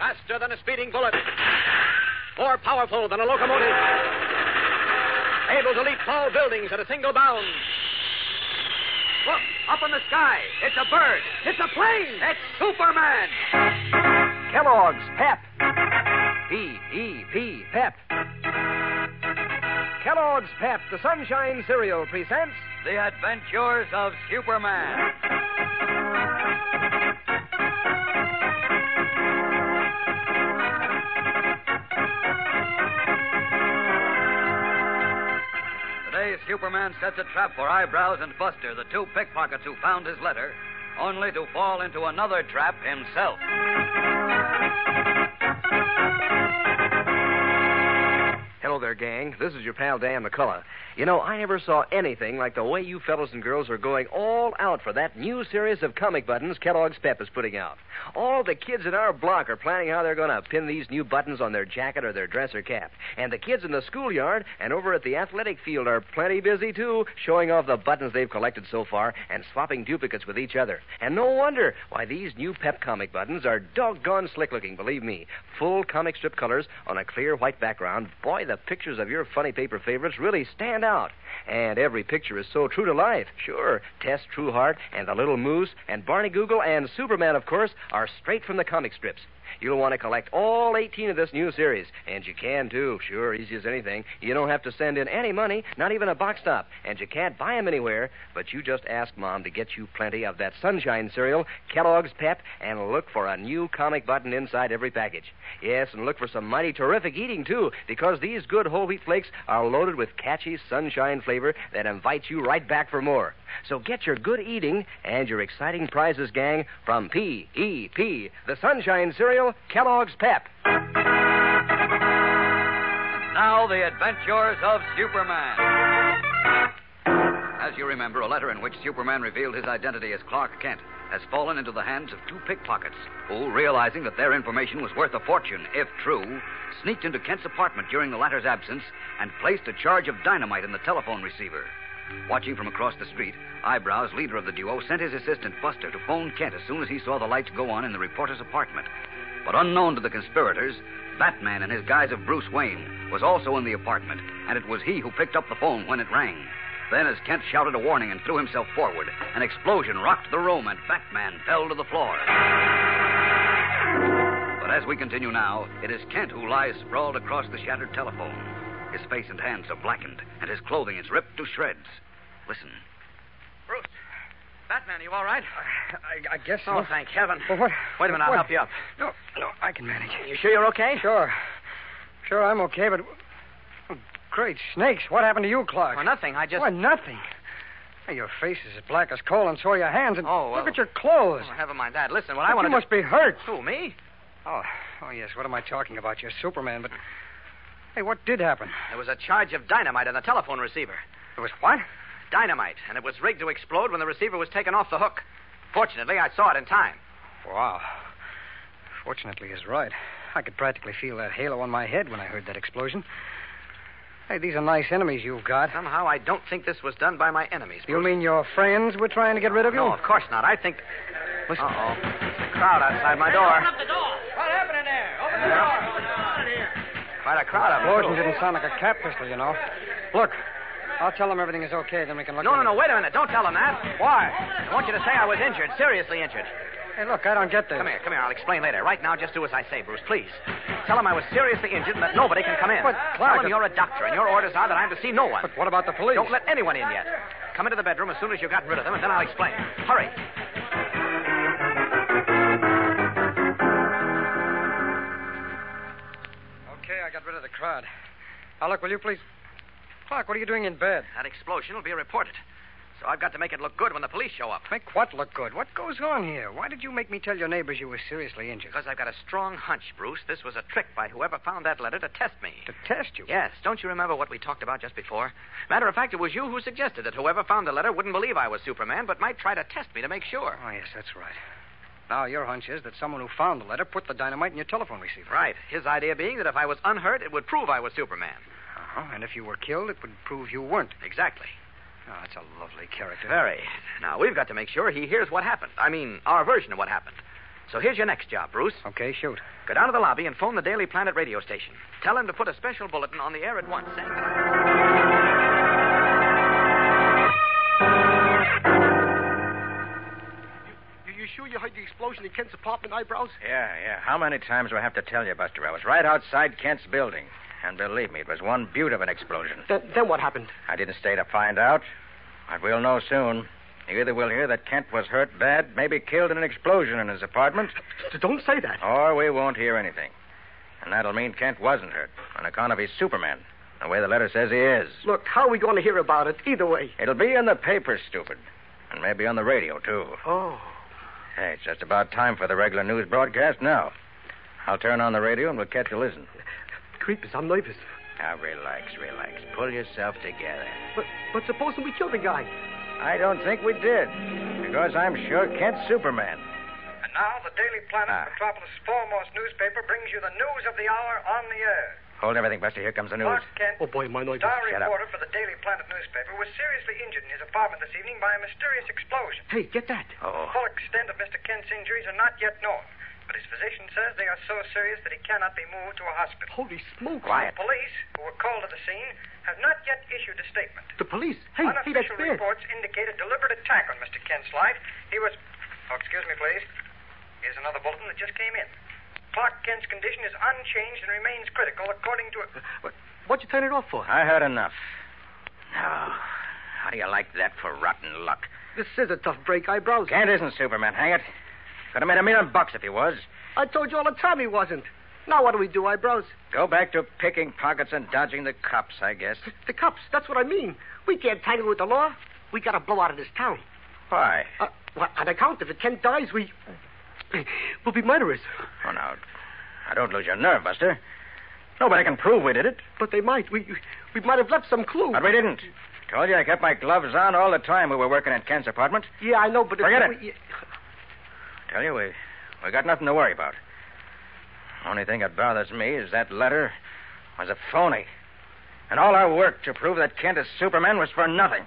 Faster than a speeding bullet. More powerful than a locomotive. Able to leap tall buildings at a single bound. Look, up in the sky. It's a bird. It's a plane. It's Superman. Kellogg's Pep. P-E-P, Pep. Kellogg's Pep, the Sunshine Cereal, presents The Adventures of Superman. Today, Superman sets a trap for Eyebrows and Buster, the two pickpockets who found his letter, only to fall into another trap himself. Hello there, gang. This is your pal Dan McCullough. You know, I never saw anything like the way you fellows and girls are going all out for that new series of comic buttons Kellogg's Pep is putting out. All the kids in our block are planning how they're going to pin these new buttons on their jacket or their dress or cap. And the kids in the schoolyard and over at the athletic field are plenty busy, too, showing off the buttons they've collected so far and swapping duplicates with each other. And no wonder why these new Pep comic buttons are doggone slick-looking, believe me. Full comic strip colors on a clear white background. Boy, the pictures of your funny paper favorites really stand out. And every picture is so true to life. Sure, Tess Trueheart and the Little Moose and Barney Google and Superman, of course, are straight from the comic strips. You'll want to collect all 18 of this new series. And you can, too. Sure, easy as anything. You don't have to send in any money, not even a box stop. And you can't buy them anywhere. But you just ask Mom to get you plenty of that Sunshine cereal, Kellogg's Pep, and look for a new comic button inside every package. Yes, and look for some mighty terrific eating, too, because these good whole wheat flakes are loaded with catchy Sunshine flavor that invites you right back for more. So get your good eating and your exciting prizes, gang, from P-E-P, the Sunshine cereal, Kellogg's Pep. Now, the adventures of Superman. As you remember, a letter in which Superman revealed his identity as Clark Kent has fallen into the hands of two pickpockets who, realizing that their information was worth a fortune, if true, sneaked into Kent's apartment during the latter's absence and placed a charge of dynamite in the telephone receiver. Watching from across the street, Eyebrows, leader of the duo, sent his assistant Buster to phone Kent as soon as he saw the lights go on in the reporter's apartment. But unknown to the conspirators, Batman, in his guise of Bruce Wayne, was also in the apartment, and it was he who picked up the phone when it rang. Then, as Kent shouted a warning and threw himself forward, an explosion rocked the room and Batman fell to the floor. But as we continue now, it is Kent who lies sprawled across the shattered telephone. His face and hands are blackened, and his clothing is ripped to shreds. Listen. Bruce. Batman, you all right? I guess so. Oh, thank heaven. Well, what? Wait a minute, I'll help you up. No, I can manage. You sure you're okay? Sure, I'm okay, but... Oh, great snakes. What happened to you, Clark? Oh, nothing. I just... What, nothing? Hey, your face is as black as coal, and so are your hands. And Oh, well... look at your clothes. Oh, never mind that. Listen, what I want You to... must be hurt. Who, me? Oh, yes, what am I talking about? You're Superman, but... Hey, what did happen? There was a charge of dynamite in the telephone receiver. There was what? Dynamite, and it was rigged to explode when the receiver was taken off the hook. Fortunately, I saw it in time. Wow. Fortunately is right. I could practically feel that halo on my head when I heard that explosion. Hey, these are nice enemies you've got. Somehow, I don't think this was done by my enemies, Bruce. You mean your friends were trying to get rid of you? No, of course not. I think... Listen. Uh-oh. There's a crowd outside my door. Open up the door. What happened in there? Open the door. Out of here. Quite a crowd up. Explosion didn't sound like a cap pistol, you know. Look, I'll tell them everything is okay, then we can look... No, wait a minute. Don't tell them that. Why? I want you to say I was injured, seriously injured. Hey, look, I don't get this. Come here. I'll explain later. Right now, just do as I say, Bruce, please. Tell them I was seriously injured and that nobody can come in. But, Clark... Tell them you're a doctor and your orders are that I'm to see no one. But what about the police? Don't let anyone in yet. Come into the bedroom as soon as you got rid of them, and then I'll explain. Hurry. Okay, I got rid of the crowd. Now, look, will you please... Clark, what are you doing in bed? That explosion will be reported. So I've got to make it look good when the police show up. Make what look good? What goes on here? Why did you make me tell your neighbors you were seriously injured? Because I've got a strong hunch, Bruce. This was a trick by whoever found that letter to test me. To test you? Yes. Don't you remember what we talked about just before? Matter of fact, it was you who suggested that whoever found the letter wouldn't believe I was Superman, but might try to test me to make sure. Oh, yes, that's right. Now, your hunch is that someone who found the letter put the dynamite in your telephone receiver. Right. His idea being that if I was unhurt, it would prove I was Superman. Uh-huh. And if you were killed, it would prove you weren't. Exactly. Oh, that's a lovely character. Very. Now, we've got to make sure he hears what happened. I mean, our version of what happened. So here's your next job, Bruce. Okay, shoot. Go down to the lobby and phone the Daily Planet radio station. Tell them to put a special bulletin on the air at once saying You sure you heard the explosion in Kent's apartment, Eyebrows? Yeah. How many times do I have to tell you, Buster? I was right outside Kent's building. And believe me, it was one beaut of an explosion. Then what happened? I didn't stay to find out. But we'll know soon. Either we'll hear that Kent was hurt bad, maybe killed in an explosion in his apartment. Don't say that. Or we won't hear anything. And that'll mean Kent wasn't hurt on account of his Superman, the way the letter says he is. Look, how are we going to hear about it either way? It'll be in the paper, stupid. And maybe on the radio, too. Oh. Hey, it's just about time for the regular news broadcast now. I'll turn on the radio and we'll catch a listen. Creepers, I'm nervous. Now, relax. Pull yourself together. But supposing we killed the guy? I don't think we did, because I'm sure Kent's Superman. And now the Daily Planet, Metropolis' foremost newspaper, brings you the news of the hour on the air. Hold everything, Buster. Here comes the news. Clark Kent, Oh, boy, my nervous. star Shut up. reporter for the Daily Planet newspaper, was seriously injured in his apartment this evening by a mysterious explosion. Hey, get that. The Oh. full extent of Mr. Kent's injuries are not yet known, but his physician says they are so serious that he cannot be moved to a hospital. Holy smoke. Quiet. Police, who were called to the scene, have not yet issued a statement. The police. Hey, that's Unofficial bad. reports indicate a deliberate attack on Mr. Kent's life. He was... Oh, excuse me, please. Here's another bulletin that just came in. Clark Kent's condition is unchanged and remains critical, according to a... What'd you turn it off for? I heard enough. Now, how do you like that for rotten luck? This is a tough break, Eyebrows. Kent isn't Superman, hang it. Could have made $1 million if he was. I told you all the time he wasn't. Now what do we do, Eyebrows? Go back to picking pockets and dodging the cops, I guess. The cops, that's what I mean. We can't tangle with the law. We gotta blow out of this town. Why? Well, on account if Kent dies, we'll be murderers. Oh, now don't lose your nerve, Buster. Nobody can prove we did it. But they might. We might have left some clue. But we didn't. Told you I kept my gloves on all the time we were working at Kent's apartment. Yeah, I know, but... Forget it. Tell you, we got nothing to worry about. Only thing that bothers me is that letter was a phony. And all our work to prove that Kent is Superman was for nothing.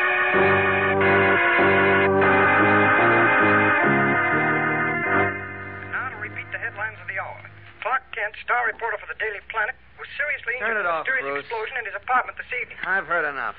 Now to repeat the headlines of the hour. Clark Kent, star reporter for the Daily Planet, was seriously Turn injured it in a off, mysterious Bruce. explosion in his apartment this evening. I've heard enough.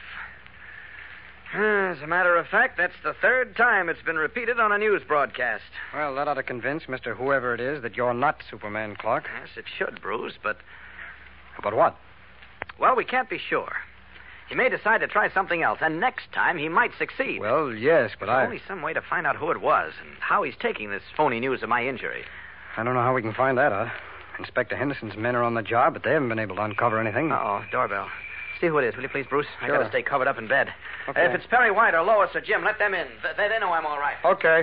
As a matter of fact, that's the third time it's been repeated on a news broadcast. Well, that ought to convince Mr. Whoever it is that you're not Superman, Clark. Yes, it should, Bruce, but... But what? Well, we can't be sure. He may decide to try something else, and next time he might succeed. Well, yes, but There's only some way to find out who it was and how he's taking this phony news of my injury. I don't know how we can find that out. Inspector Henderson's men are on the job, but they haven't been able to uncover anything. Uh-oh, doorbell. See who it is, will you please, Bruce? I Sure. gotta stay covered up in bed. Okay. If it's Perry White or Lois or Jim, let them in. They know I'm all right. Okay.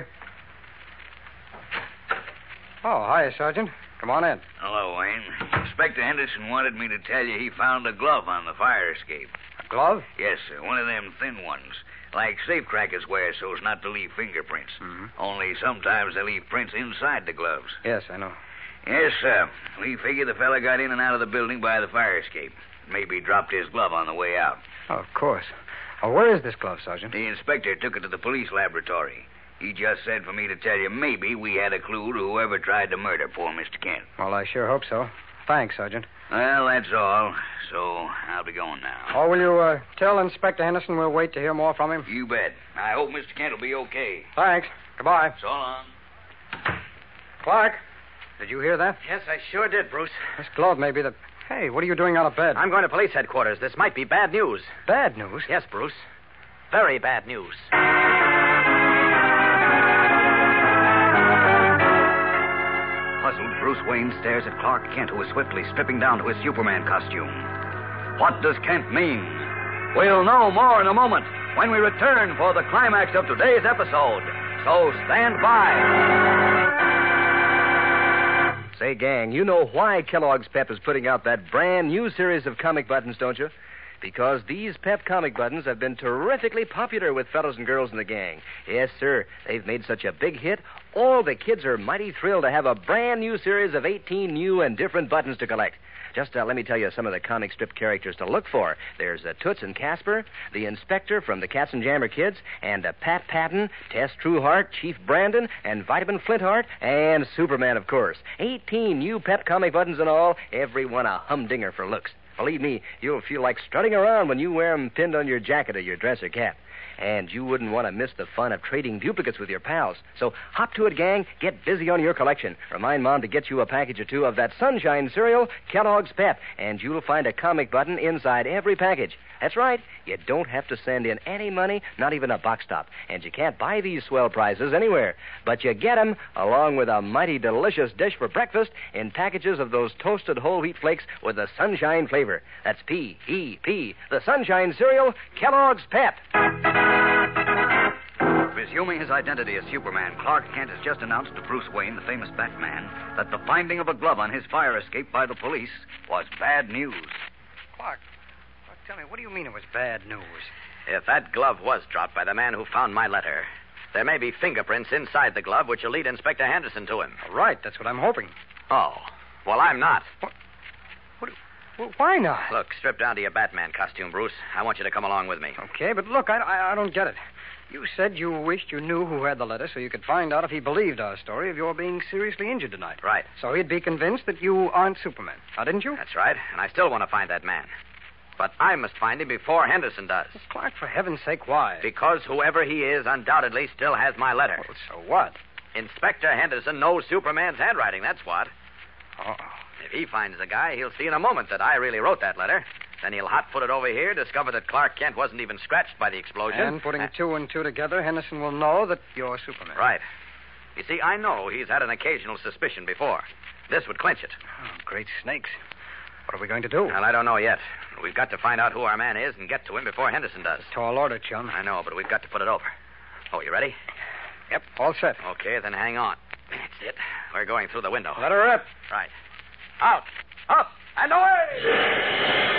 Oh, hiya, Sergeant. Come on in. Hello, Wayne. Inspector Henderson wanted me to tell you he found a glove on the fire escape. A glove? Yes, sir. One of them thin ones. Like safecrackers wear so as not to leave fingerprints. Mhm. Only sometimes they leave prints inside the gloves. Yes, I know. Yes, sir. We figure the fella got in and out of the building by the fire escape. Maybe dropped his glove on the way out. Oh, of course. Oh, where is this glove, Sergeant? The inspector took it to the police laboratory. He just said for me to tell you maybe we had a clue to whoever tried to murder poor Mr. Kent. Well, I sure hope so. Thanks, Sergeant. Well, that's all. So I'll be going now. Oh, will you tell Inspector Henderson we'll wait to hear more from him? You bet. I hope Mr. Kent will be okay. Thanks. Goodbye. So long. Clark, did you hear that? Yes, I sure did, Bruce. This glove may be the... Hey, what are you doing out of bed? I'm going to police headquarters. This might be bad news. Bad news? Yes, Bruce. Very bad news. Puzzled, Bruce Wayne stares at Clark Kent, who is swiftly stripping down to his Superman costume. What does Kent mean? We'll know more in a moment when we return for the climax of today's episode. So stand by. Say, gang, you know why Kellogg's Pep is putting out that brand new series of comic buttons, don't you? Because these Pep comic buttons have been terrifically popular with fellows and girls in the gang. Yes, sir. They've made such a big hit, All the kids are mighty thrilled to have a brand new series of 18 new and different buttons to collect. Just let me tell you some of the comic strip characters to look for. There's Toots and Casper, the Inspector from the Katzenjammer Kids, and Pat Patton, Tess Trueheart, Chief Brandon, and Vitamin Flintheart, and Superman, of course. 18 new pep comic buttons in all, every one a humdinger for looks. Believe me, you'll feel like strutting around when you wear 'em pinned on your jacket or your dress or cap. And you wouldn't want to miss the fun of trading duplicates with your pals. So hop to it, gang. Get busy on your collection. Remind Mom to get you a package or two of that Sunshine cereal, Kellogg's Pep, and you'll find a comic button inside every package. That's right. You don't have to send in any money, not even a box top. And you can't buy these swell prizes anywhere. But you get 'em along with a mighty delicious dish for breakfast in packages of those toasted whole wheat flakes with the Sunshine flavor. That's P-E-P, the Sunshine cereal, Kellogg's Pep. Resuming his identity as Superman, Clark Kent has just announced to Bruce Wayne, the famous Batman, that the finding of a glove on his fire escape by the police was bad news. Clark, tell me, what do you mean it was bad news? If that glove was dropped by the man who found my letter, there may be fingerprints inside the glove which will lead Inspector Henderson to him. Right, that's what I'm hoping. Oh, well, I'm not. Well, why not? Look, strip down to your Batman costume, Bruce. I want you to come along with me. Okay, but look, I don't get it. You said you wished you knew who had the letter so you could find out if he believed our story of your being seriously injured tonight. Right. So he'd be convinced that you aren't Superman. Now, didn't you? That's right, and I still want to find that man. But I must find him before Henderson does. Well, Clark, for heaven's sake, why? Because whoever he is undoubtedly still has my letter. Well, so what? Inspector Henderson knows Superman's handwriting, that's what. Oh. If he finds the guy, he'll see in a moment that I really wrote that letter. Then he'll hot-foot it over here, discover that Clark Kent wasn't even scratched by the explosion. And putting two and two together, Henderson will know that you're Superman. Right. You see, I know he's had an occasional suspicion before. This would clinch it. Oh, great snakes. What are we going to do? Well, I don't know yet. We've got to find out who our man is and get to him before Henderson does. Tall order, chum. I know, but we've got to put it over. Oh, you ready? Yep, all set. Okay, then hang on. That's it. We're going through the window. Let her rip. Right. Out. Up. And away!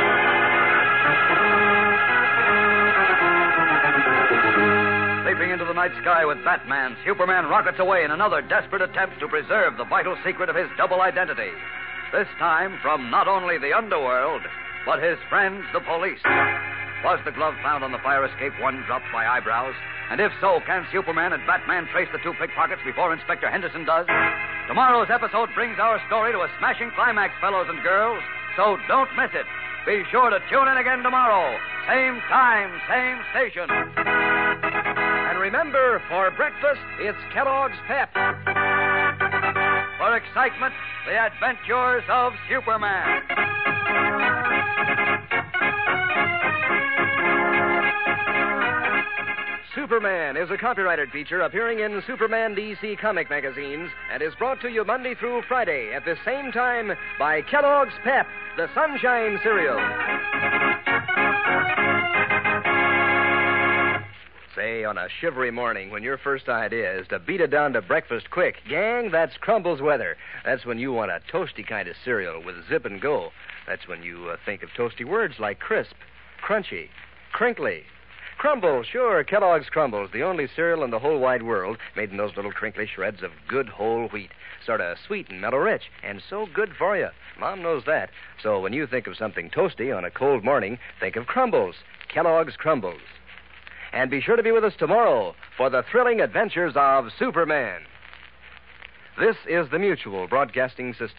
Leaping into the night sky with Batman, Superman rockets away in another desperate attempt to preserve the vital secret of his double identity. This time from not only the underworld, but his friends, the police. Was the glove found on the fire escape one dropped by Eyebrows? And if so, can Superman and Batman trace the two pickpockets before Inspector Henderson does? Tomorrow's episode brings our story to a smashing climax, fellows and girls, so don't miss it. Be sure to tune in again tomorrow. Same time, same station. And remember, for breakfast, it's Kellogg's Pep. For excitement, the adventures of Superman. Superman is a copyrighted feature appearing in Superman DC comic magazines and is brought to you Monday through Friday at the same time by Kellogg's Pep, the Sunshine cereal. Say, on a shivery morning when your first idea is to beat it down to breakfast quick, gang, that's Crumbles weather. That's when you want a toasty kind of cereal with zip and go. That's when you think of toasty words like crisp, crunchy, crinkly. Crumbles, sure, Kellogg's Crumbles, the only cereal in the whole wide world made in those little crinkly shreds of good whole wheat. Sort of sweet and mellow-rich, and so good for you. Mom knows that. So when you think of something toasty on a cold morning, think of Crumbles, Kellogg's Crumbles. And be sure to be with us tomorrow for the thrilling adventures of Superman. This is the Mutual Broadcasting System.